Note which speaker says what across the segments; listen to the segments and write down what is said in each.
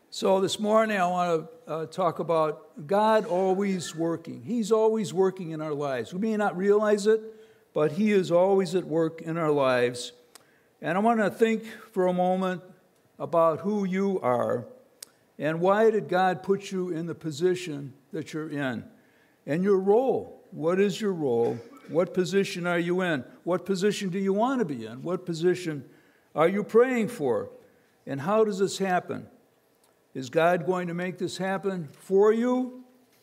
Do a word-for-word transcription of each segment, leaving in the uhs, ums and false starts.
Speaker 1: So this morning I want to uh, talk about God always working. He's always working in our lives. We may not realize it, but He is always at work in our lives. And I want to think for a moment about who you are and why did God put you in the position that you're in. And your role. What is your role? What position are you in? What position do you want to be in? What position are you praying for? And how does this happen? Is God going to make this happen for you?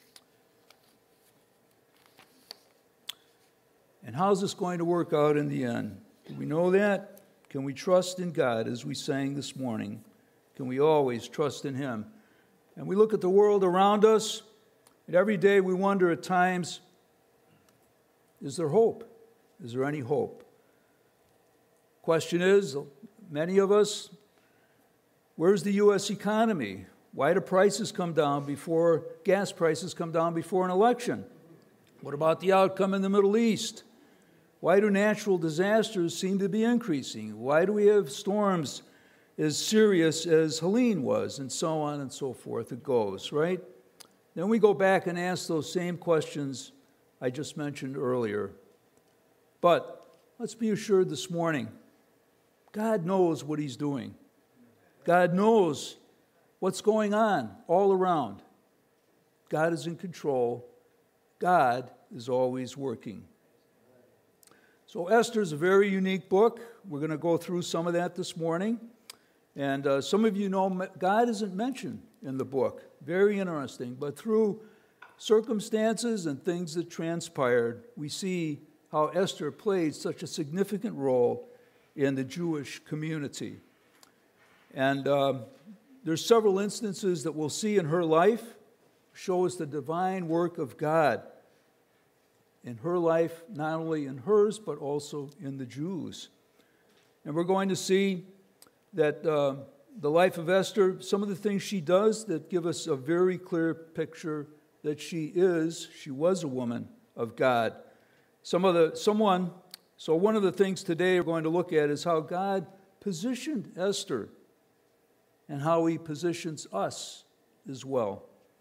Speaker 1: And how's this going to work out in the end? Do we know that? Can we trust in God as we sang this morning? Can we always trust in Him? And we look at the world around us, and every day we wonder at times, is there hope? Is there any hope? Question is, many of us, where's the U S economy? Why do prices come down before, gas prices come down before an election? What about the outcome in the Middle East? Why do natural disasters seem to be increasing? Why do we have storms as serious as Helene was? And so on and so forth it goes, right? Then we go back and ask those same questions I just mentioned earlier. But let's be assured this morning, God knows what He's doing. God knows what's going on all around. God is in control. God is always working. So Esther is a very unique book. We're going to go through some of that this morning. And uh, some of you know God isn't mentioned in the book. Very interesting. But through circumstances and things that transpired, we see how Esther played such a significant role in the Jewish community. And um, there's several instances that we'll see in her life show us the divine work of God in her life, not only in hers, but also in the Jews. And we're going to see that uh, the life of Esther, some of the things she does that give us a very clear picture that she is, she was a woman of God. Some of the, someone, so one of the things today we're going to look at is how God positioned Esther and how He positions us as well.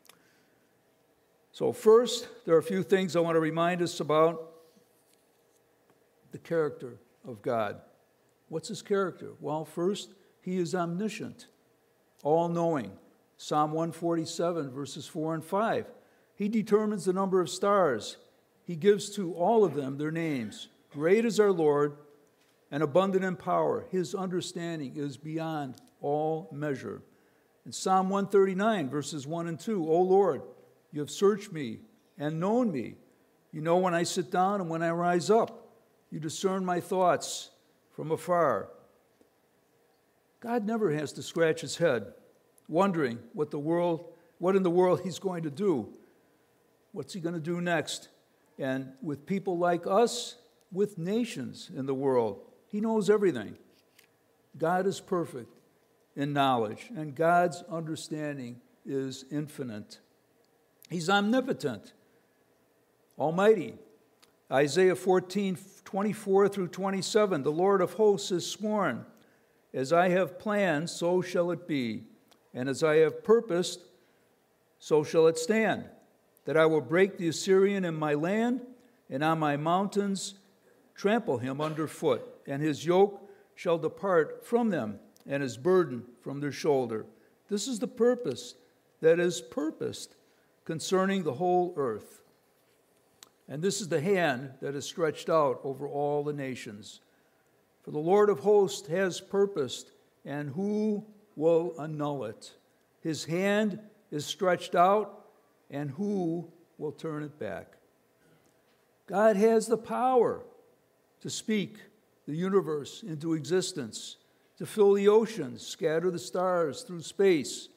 Speaker 1: So first, there are a few things I want to remind us about the character of God. What's His character? Well, first, He is omniscient, all-knowing. Psalm one forty-seven, verses four and five. He determines the number of stars. He gives to all of them their names. Great is our Lord and abundant in power. His understanding is beyond all measure. In Psalm one thirty-nine, verses one and two, O Lord, you have searched me and known me. You know when I sit down and when I rise up. You discern my thoughts from afar. God never has to scratch His head, wondering what the world, what in the world He's going to do. What's He going to do next? And with people like us, with nations in the world, He knows everything. God is perfect in knowledge, and God's understanding is infinite. He's omnipotent, almighty. Isaiah fourteen, twenty-four through twenty-seven, the Lord of hosts has sworn, as I have planned, so shall it be, and as I have purposed, so shall it stand, that I will break the Assyrian in my land, and on my mountains trample him underfoot, and his yoke shall depart from them, and his burden from their shoulder. This is the purpose that is purposed concerning the whole earth. And this is the hand that is stretched out over all the nations. For the Lord of hosts has purposed, and who will annul it? His hand is stretched out, and who will turn it back? God has the power to speak the universe into existence, to fill the oceans, scatter the stars through space,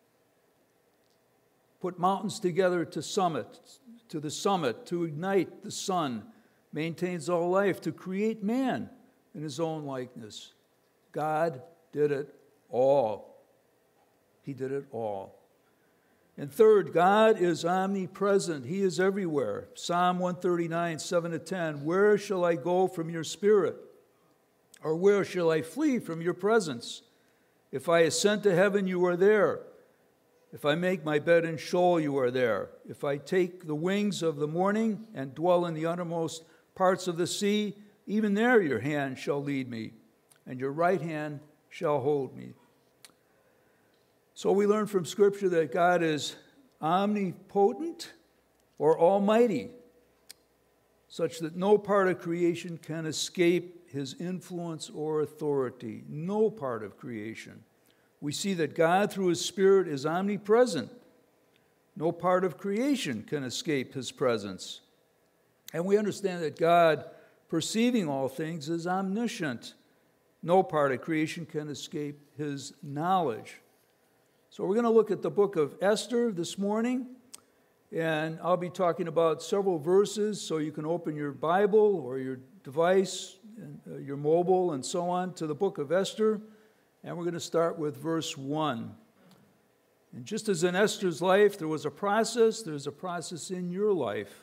Speaker 1: put mountains together to summit, to the summit, to ignite the sun, maintains all life, to create man in His own likeness. God did it all. He did it all. And third, God is omnipresent. He is everywhere. Psalm one thirty-nine, seven to ten, where shall I go from your spirit? Or where shall I flee from your presence? If I ascend to heaven, you are there. If I make my bed in Sheol, you are there. If I take the wings of the morning and dwell in the uttermost parts of the sea, even there your hand shall lead me, and your right hand shall hold me. So we learn from Scripture that God is omnipotent or almighty, such that no part of creation can escape his influence or authority. No part of creation. We see that God, through his Spirit, is omnipresent. No part of creation can escape his presence. And we understand that God, perceiving all things, is omniscient. No part of creation can escape his knowledge. So we're going to look at the book of Esther this morning, and I'll be talking about several verses, so you can open your Bible or your device, and, uh, your mobile, and so on, to the book of Esther. And we're going to start with verse one. And just as in Esther's life there was a process, there's a process in your life.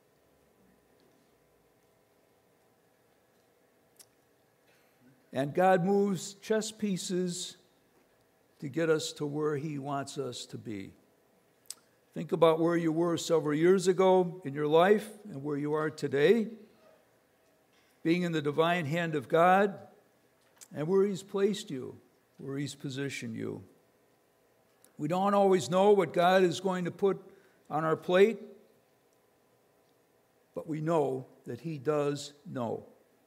Speaker 1: And God moves chess pieces to get us to where he wants us to be. Think about where you were several years ago in your life and where you are today, being in the divine hand of God, and where he's placed you, where he's positioned you. We don't always know what God is going to put on our plate, but we know that he does know.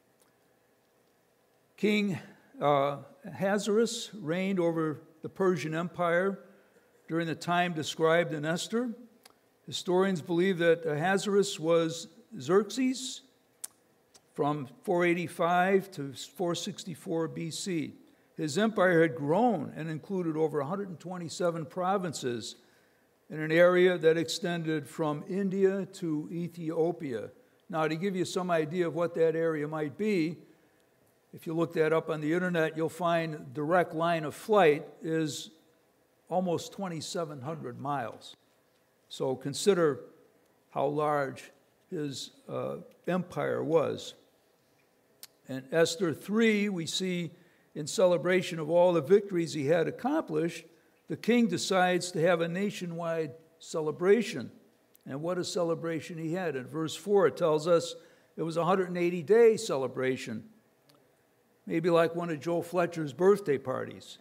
Speaker 1: King uh, Ahasuerus reigned over the Persian Empire during the time described in Esther. Historians believe that Ahasuerus was Xerxes from four eighty-five to four sixty-four B C. His empire had grown and included over one hundred twenty-seven provinces in an area that extended from India to Ethiopia. Now, to give you some idea of what that area might be, if you look that up on the internet, you'll find direct line of flight is almost twenty-seven hundred miles. So consider how large his uh, empire was. In Esther three, we see, in celebration of all the victories he had accomplished, the king decides to have a nationwide celebration. And what a celebration he had. In verse four, it tells us it was a one hundred eighty day celebration. Maybe like one of Joe Fletcher's birthday parties.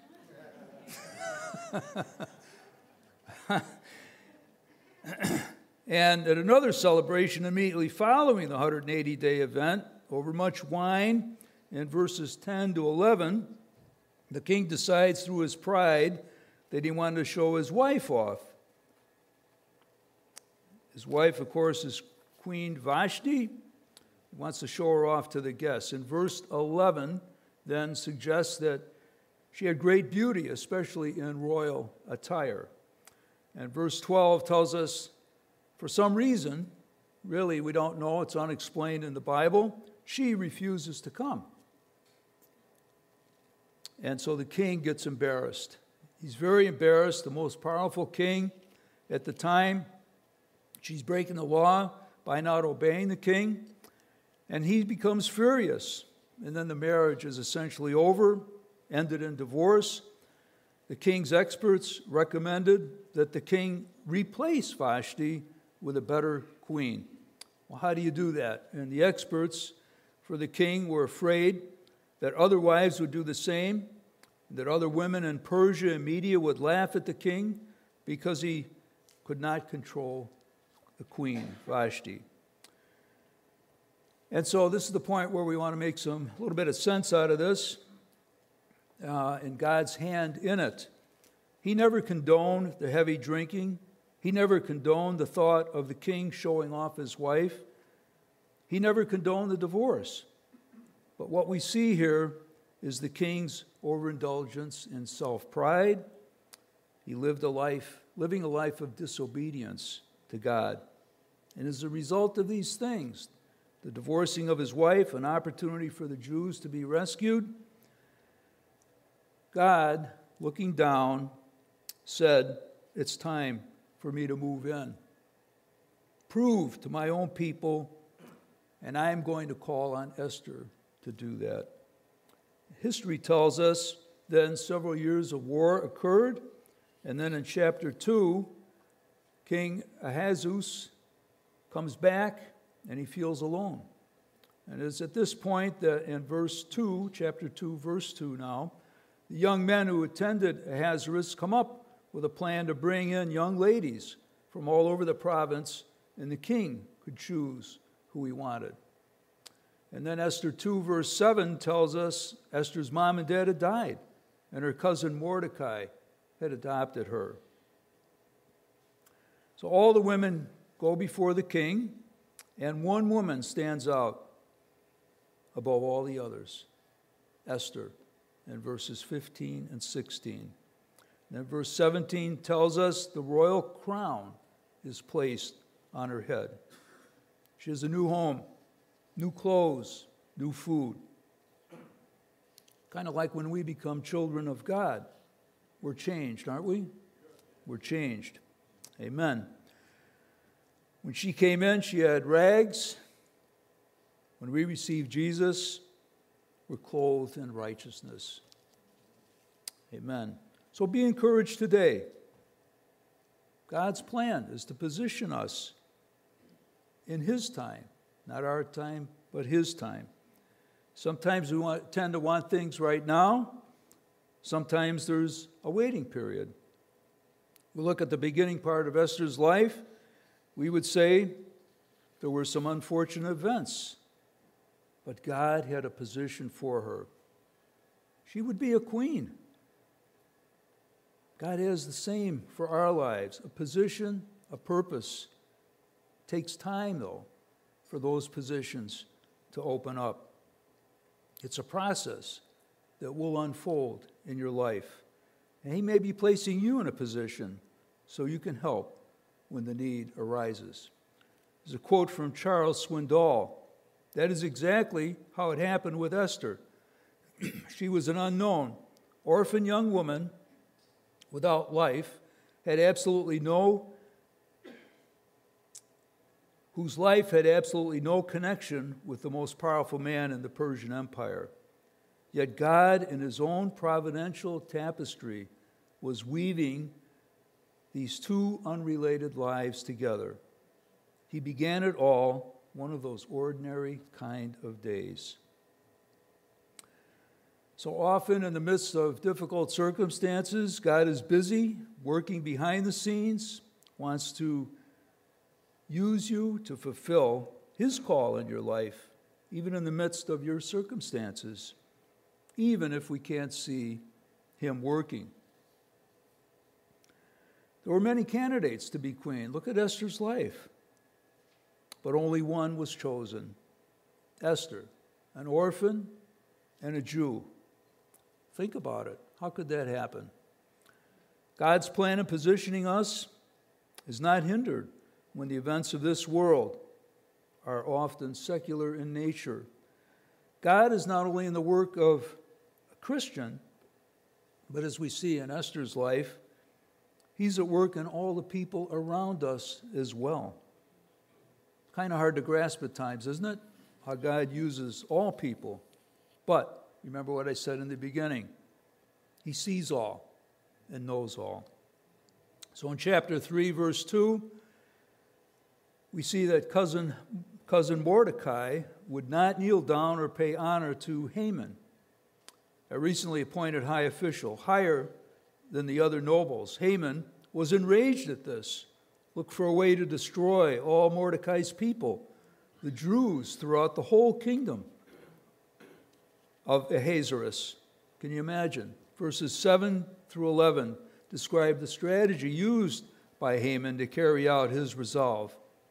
Speaker 1: And at another celebration immediately following the one hundred eighty day event, over much wine, in verses ten to eleven, the king decides through his pride that he wanted to show his wife off. His wife, of course, is Queen Vashti. He wants to show her off to the guests. In verse eleven, then, suggests that she had great beauty, especially in royal attire. And verse twelve tells us, for some reason, really we don't know, it's unexplained in the Bible, she refuses to come. And so the king gets embarrassed. He's very embarrassed, the most powerful king at the time. She's breaking the law by not obeying the king, and he becomes furious. And then the marriage is essentially over, ended in divorce. The king's experts recommended that the king replace Vashti with a better queen. Well, how do you do that? And the experts for the king were afraid that other wives would do the same, that other women in Persia and Media would laugh at the king because he could not control the queen, Vashti. And so this is the point where we want to make some a little bit of sense out of this, uh, and God's hand in it. He never condoned the heavy drinking. He never condoned the thought of the king showing off his wife. He never condoned the divorce. But what we see here is the king's overindulgence in self-pride. He lived a life, living a life of disobedience to God. And as a result of these things, the divorcing of his wife, an opportunity for the Jews to be rescued, God, looking down, said, it's time for me to move in. Prove to my own people, and I am going to call on Esther to do that. History tells us then several years of war occurred, And then in chapter two, King Ahasuerus comes back and he feels alone. And it's at this point that in verse two, chapter two, verse two now, the young men who attended Ahasuerus come up with a plan to bring in young ladies from all over the province, and the king could choose who he wanted. And then Esther two, verse seven tells us Esther's mom and dad had died, and her cousin Mordecai had adopted her. So all the women go before the king, and one woman stands out above all the others, Esther, in verses fifteen and sixteen. And then verse seventeen tells us the royal crown is placed on her head. She has a new home, new clothes, new food. Kind of like when we become children of God. We're changed, aren't we? We're changed. Amen. When she came in, she had rags. When we receive Jesus, we're clothed in righteousness. Amen. So be encouraged today. God's plan is to position us in His time, not our time, but His time. Sometimes we want, tend to want things right now. Sometimes there's a waiting period. We look at the beginning part of Esther's life, we would say there were some unfortunate events, but God had a position for her. She would be a queen. God has the same for our lives, a position, a purpose. It takes time, though, for those positions to open up. It's a process that will unfold in your life. And He may be placing you in a position so you can help when the need arises. There's a quote from Charles Swindoll. That is exactly how it happened with Esther. She was an unknown, orphan young woman without life, had absolutely no, whose life had absolutely no connection with the most powerful man in the Persian Empire. Yet God, in His own providential tapestry, was weaving these two unrelated lives together. He began it all one of those ordinary kind of days. So often in the midst of difficult circumstances, God is busy, working behind the scenes, wants to use you to fulfill His call in your life, even in the midst of your circumstances, even if we can't see Him working. There were many candidates to be queen. Look at Esther's life. But only one was chosen, Esther, an orphan and a Jew. Think about it. How could that happen? God's plan in positioning us is not hindered when the events of this world are often secular in nature. God is not only in the work of a Christian, but as we see in Esther's life, He's at work in all the people around us as well. Kind of hard to grasp at times, isn't it? How God uses all people. But remember what I said in the beginning. He sees all and knows all. So in chapter three, verse two, we see that cousin, cousin Mordecai would not kneel down or pay honor to Haman, a recently appointed high official, higher than the other nobles. Haman was enraged at this, looked for a way to destroy all Mordecai's people, the Jews throughout the whole kingdom of Ahasuerus. Can you imagine? Verses seven through eleven describe the strategy used by Haman to carry out his resolve.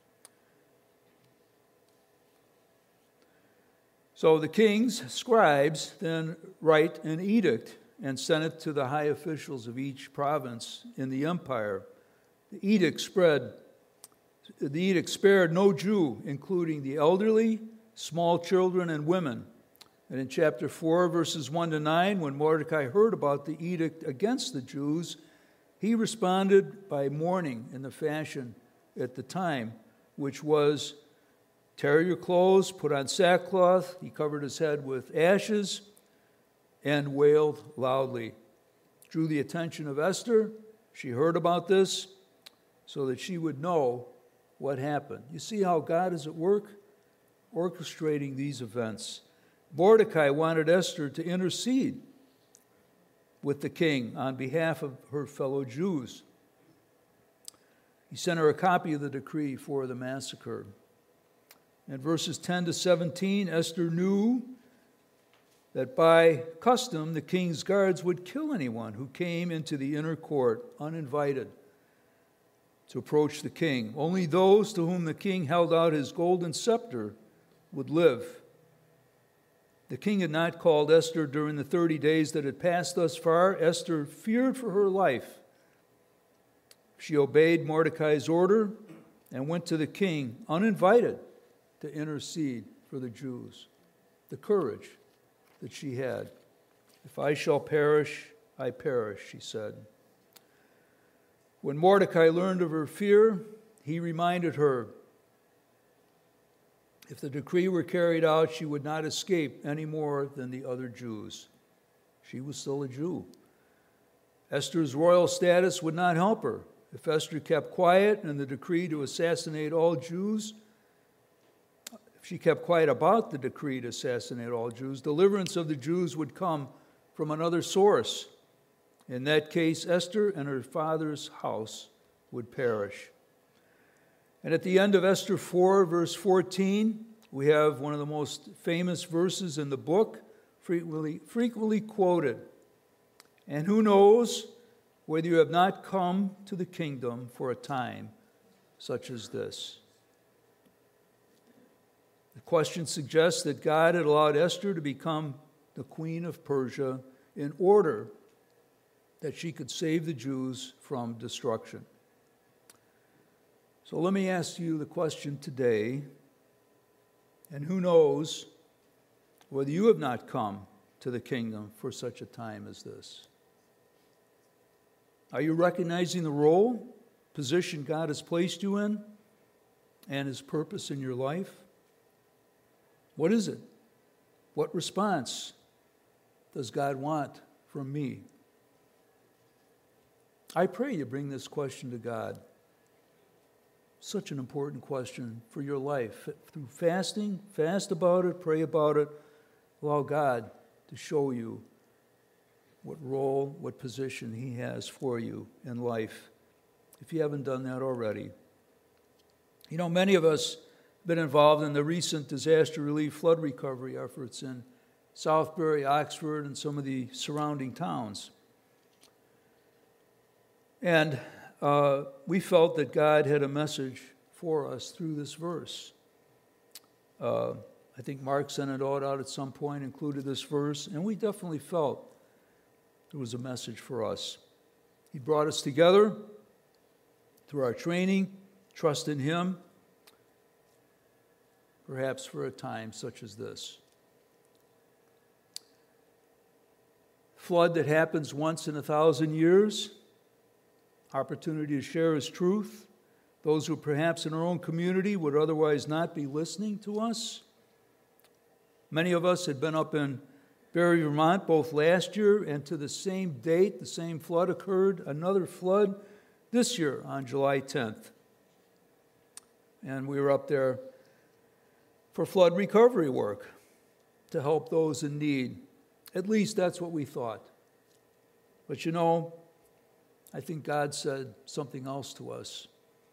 Speaker 1: So the king's scribes then write an edict and send it to the high officials of each province in the empire. The edict spread, the edict spared no Jew, including the elderly, small children, and women. And in chapter four, verses one to nine, when Mordecai heard about the edict against the Jews, he responded by mourning in the fashion at the time, which was tear your clothes, put on sackcloth. He covered his head with ashes and wailed loudly. Drew the attention of Esther. She heard about this so that she would know what happened. You see how God is at work orchestrating these events. Mordecai wanted Esther to intercede with the king on behalf of her fellow Jews. He sent her a copy of the decree for the massacre. In verses ten to seventeen, Esther knew that by custom the king's guards would kill anyone who came into the inner court uninvited to approach the king. Only those to whom the king held out his golden scepter would live. The king had not called Esther during the thirty days that had passed thus far. Esther feared for her life. She obeyed Mordecai's order and went to the king uninvited to intercede for the Jews. The courage that she had. If I shall perish, I perish, she said. When Mordecai learned of her fear, he reminded her if the decree were carried out, she would not escape any more than the other Jews. She was still a Jew. Esther's royal status would not help her. If Esther kept quiet and the decree to assassinate all Jews, if she kept quiet about the decree to assassinate all Jews, deliverance of the Jews would come from another source. In that case, Esther and her father's house would perish. And at the end of Esther four, verse fourteen, we have one of the most famous verses in the book, frequently, frequently quoted. And who knows whether you have not come to the kingdom for a time such as this. The question suggests that God had allowed Esther to become the queen of Persia in order that she could save the Jews from destruction. So let me ask you the question today, and who knows whether you have not come to the kingdom for such a time as this. Are you recognizing the role, position God has placed you in, and His purpose in your life? What is it? What response does God want from me? I pray you bring this question to God. Such an important question for your life. Through fasting, fast about it, pray about it, allow God to show you what role, what position He has for you in life, if you haven't done that already. You know, many of us have been involved in the recent disaster relief flood recovery efforts in Southbury, Oxford, and some of the surrounding towns. And uh, we felt that God had a message for us through this verse. Uh, I think Mark sent it out at some point, included this verse, and we definitely felt there was a message for us. He brought us together through our training, trust in Him, perhaps for a time such as this. Flood that happens once in a thousand years, opportunity to share His truth. Those who perhaps in our own community would otherwise not be listening to us. Many of us had been up in Barre, Vermont, both last year and to the same date. The same flood occurred, another flood this year on July tenth. And we were up there for flood recovery work to help those in need. At least that's what we thought. But you know, I think God said something else to us,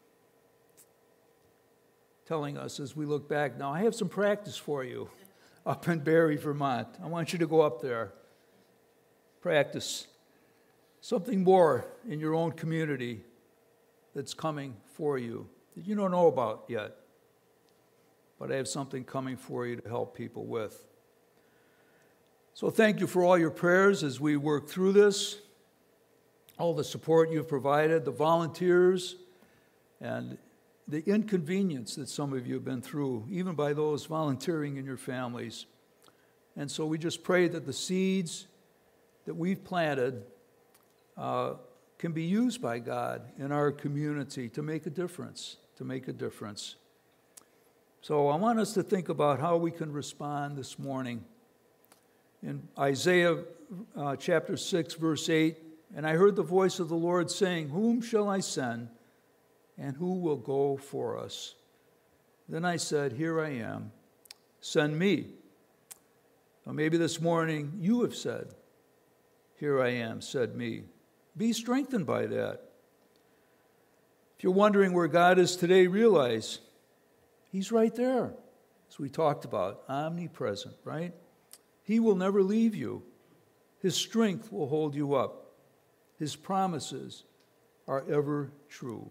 Speaker 1: telling us as we look back, now I have some practice for you up in Barre, Vermont. I want you to go up there, practice something more in your own community that's coming for you that you don't know about yet. But I have something coming for you to help people with. So thank you for all your prayers as we work through this, all the support you've provided, the volunteers, and the inconvenience that some of you have been through, even by those volunteering in your families. And so we just pray that the seeds that we've planted uh, can be used by God in our community to make a difference, to make a difference. So I want us to think about how we can respond this morning. In Isaiah uh, chapter six, verse eight, And I heard the voice of the Lord saying, Whom shall I send, and who will go for us? Then I said, Here I am, send me. Or maybe this morning you have said, Here I am, send me. Be strengthened by that. If you're wondering where God is today, realize He's right there, as we talked about, omnipresent, right? He will never leave you. His strength will hold you up. His promises are ever true.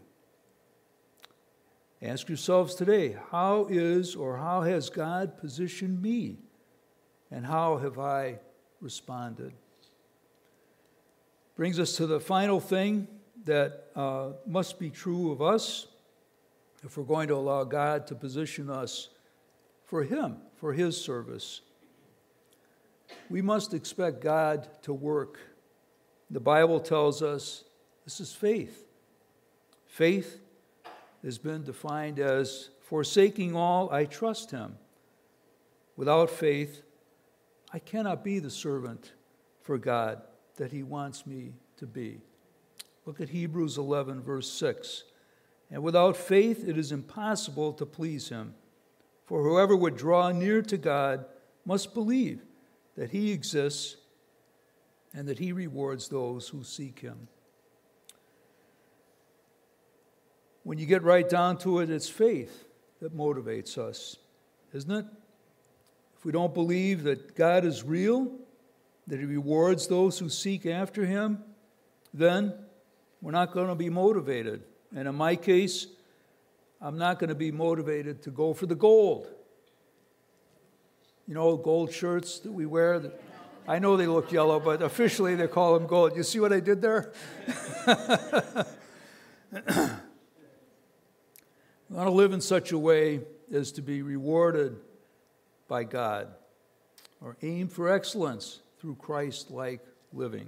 Speaker 1: Ask yourselves today, how is or how has God positioned me? And how have I responded? Brings us to the final thing that uh, must be true of us if we're going to allow God to position us for Him, for His service. We must expect God to work. The Bible tells us this is faith. Faith has been defined as forsaking all, I trust Him. Without faith, I cannot be the servant for God that He wants me to be. Look at Hebrews eleven, verse six. And without faith, it is impossible to please Him. For whoever would draw near to God must believe that He exists and that He rewards those who seek Him. When you get right down to it, it's faith that motivates us, isn't it? If we don't believe that God is real, that He rewards those who seek after Him, then we're not going to be motivated. And in my case, I'm not going to be motivated to go for the gold. You know, gold shirts that we wear. That, I know they look yellow, but officially they call them gold. You see what I did there? We want to live in such a way as to be rewarded by God, or aim for excellence through Christ-like living.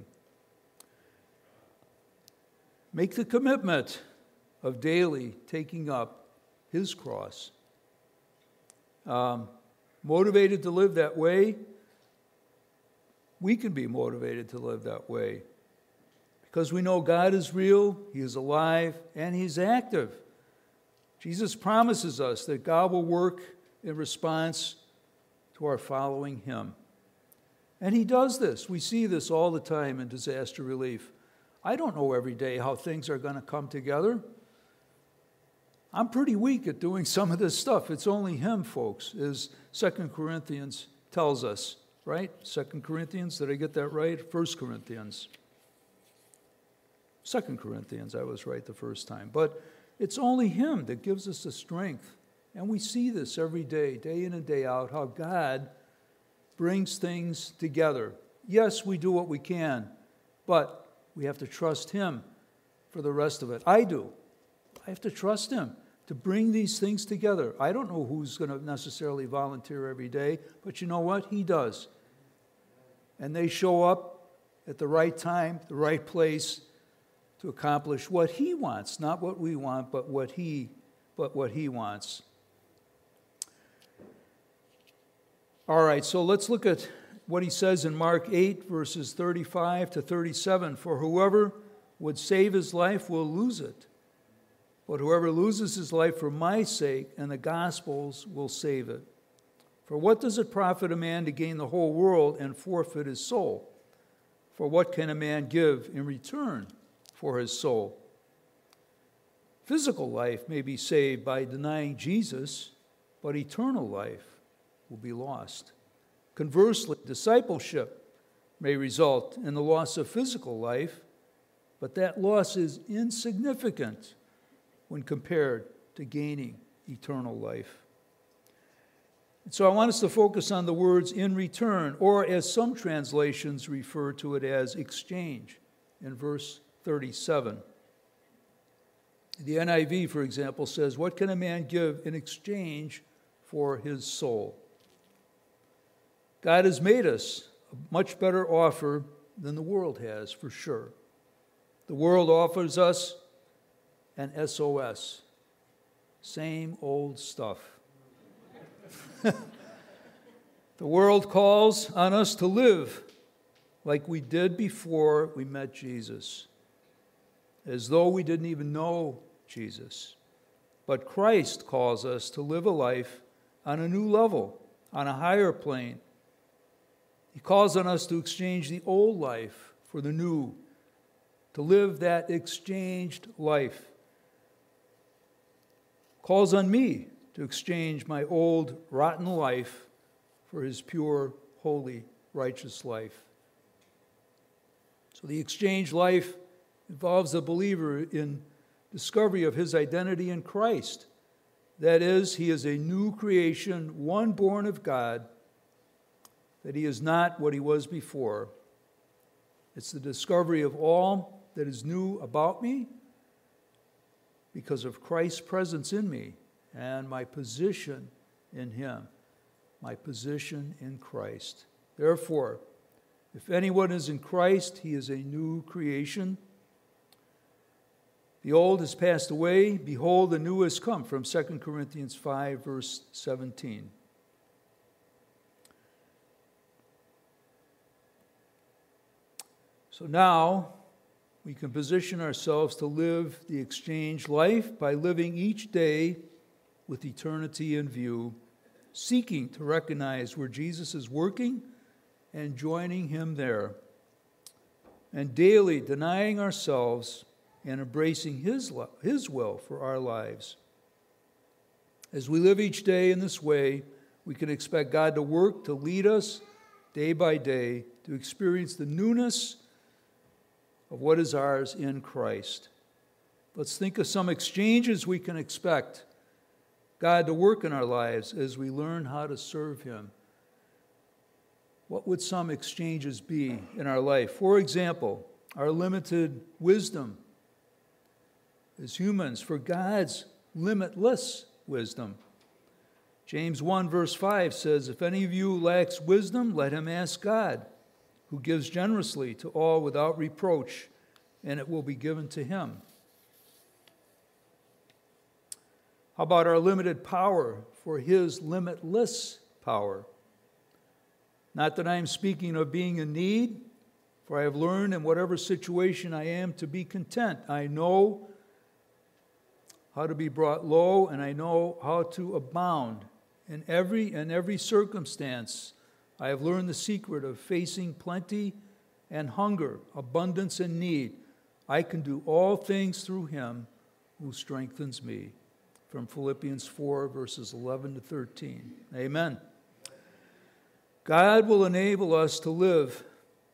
Speaker 1: Make the commitment of daily taking up His cross. Um, motivated to live that way, we can be motivated to live that way because we know God is real, He is alive, and He's active. Jesus promises us that God will work in response to our following Him. And He does this. We see this all the time in disaster relief. I don't know every day how things are going to come together. I'm pretty weak at doing some of this stuff. It's only Him, folks, as Second Corinthians tells us, right? Second Corinthians, did I get that right? First Corinthians. Second Corinthians, I was right the first time. But it's only Him that gives us the strength. And we see this every day, day in and day out, how God brings things together. Yes, we do what we can, but we have to trust Him for the rest of it. I do. I have to trust Him to bring these things together. I don't know who's going to necessarily volunteer every day, but you know what? He does. And they show up at the right time, the right place, to accomplish what He wants, not what we want, but what He, but what He wants. All right, so let's look at what He says in Mark eight, verses thirty-five to thirty-seven. For whoever would save his life will lose it, but whoever loses his life for my sake and the gospel's will save it. For what does it profit a man to gain the whole world and forfeit his soul? For what can a man give in return for his soul? Physical life may be saved by denying Jesus, but eternal life will be lost. Conversely, discipleship may result in the loss of physical life, but that loss is insignificant when compared to gaining eternal life. And so I want us to focus on the words in return, or as some translations refer to it as exchange, in verse thirty-seven. The N I V, for example, says, what can a man give in exchange for his soul? God has made us a much better offer than the world has, for sure. The world offers us an S O S. Same old stuff. The world calls on us to live like we did before we met Jesus, as though we didn't even know Jesus. But Christ calls us to live a life on a new level, on a higher plane. He calls on us to exchange the old life for the new, to live that exchanged life. Calls on me to exchange my old rotten life for his pure, holy, righteous life. So the exchange life involves the believer in discovery of his identity in Christ. That is, he is a new creation, one born of God, that he is not what he was before. It's the discovery of all that is new about me because of Christ's presence in me and my position in him, my position in Christ. Therefore, if anyone is in Christ, he is a new creation. The old has passed away. Behold, the new has come, from Second Corinthians five, verse seventeen. So now we can position ourselves to live the exchange life by living each day with eternity in view, seeking to recognize where Jesus is working and joining him there, and daily denying ourselves and embracing his, his will for our lives. As we live each day in this way, we can expect God to work to lead us day by day to experience the newness of what is ours in Christ. Let's think of some exchanges we can expect God to work in our lives as we learn how to serve him. What would some exchanges be in our life? For example, our limited wisdom as humans for God's limitless wisdom. James one verse five says, if any of you lacks wisdom, let him ask God, who gives generously to all without reproach, and it will be given to him. How about our limited power for his limitless power? Not that I am speaking of being in need, for I have learned in whatever situation I am to be content. I know how to be brought low, and I know how to abound. In every in every circumstance, I have learned the secret of facing plenty and hunger, abundance and need. I can do all things through him who strengthens me. From Philippians four, verses eleven to thirteen. Amen. God will enable us to live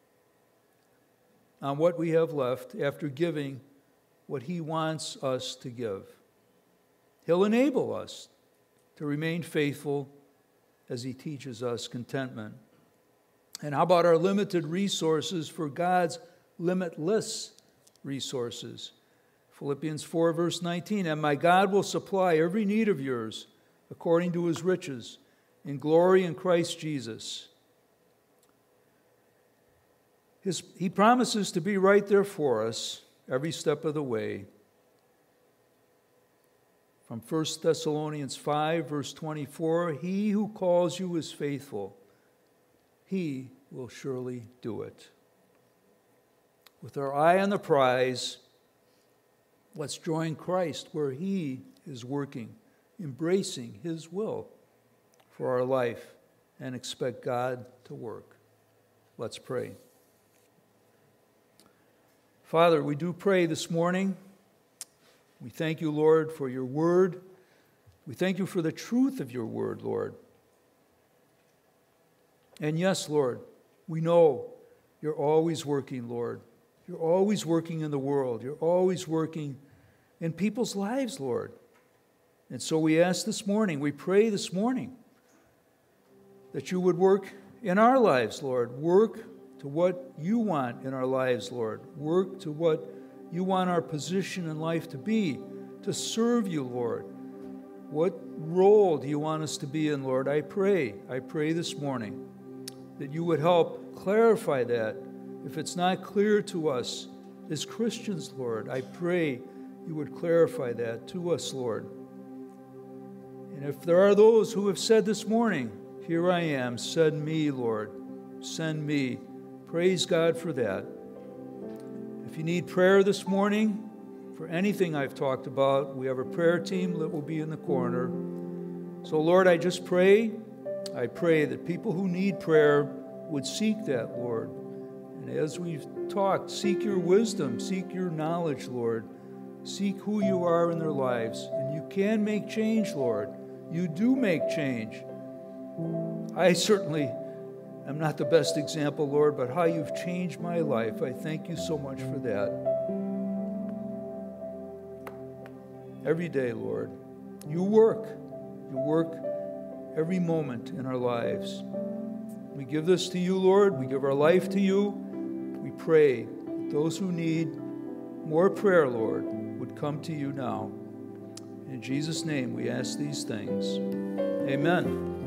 Speaker 1: on what we have left after giving what he wants us to give. He'll enable us to remain faithful as he teaches us contentment. And how about our limited resources for God's limitless resources? Philippians four, verse nineteen, and my God will supply every need of yours according to his riches in glory in Christ Jesus. His, he promises to be right there for us every step of the way. From First Thessalonians five, verse twenty-four, he who calls you is faithful. He will surely do it. With our eye on the prize, let's join Christ where he is working, embracing his will for our life, and expect God to work. Let's pray. Father, we do pray this morning. We thank you, Lord, for your word. We thank you for the truth of your word, Lord. And yes, Lord, we know you're always working, Lord. You're always working in the world. You're always working in people's lives, Lord. And so we ask this morning, we pray this morning, that you would work in our lives, Lord. Work to what you want in our lives, Lord. Work to what you want our position in life to be, to serve you, Lord. What role do you want us to be in, Lord? I pray, I pray this morning that you would help clarify that. If it's not clear to us as Christians, Lord, I pray you would clarify that to us, Lord. And if there are those who have said this morning, here I am, send me, Lord, send me. Praise God for that. If you need prayer this morning for anything I've talked about, we have a prayer team that will be in the corner. So, Lord, I just pray, I pray that people who need prayer would seek that, Lord. And as we've talked, seek your wisdom, seek your knowledge, Lord. Seek who you are in their lives. And you can make change, Lord. You do make change. I certainly am not the best example, Lord, but how you've changed my life. I thank you so much for that. Every day, Lord, you work. You work every moment in our lives. We give this to you, Lord. We give our life to you. We pray that those who need more prayer, Lord, would come to you now. In Jesus' name, we ask these things. Amen.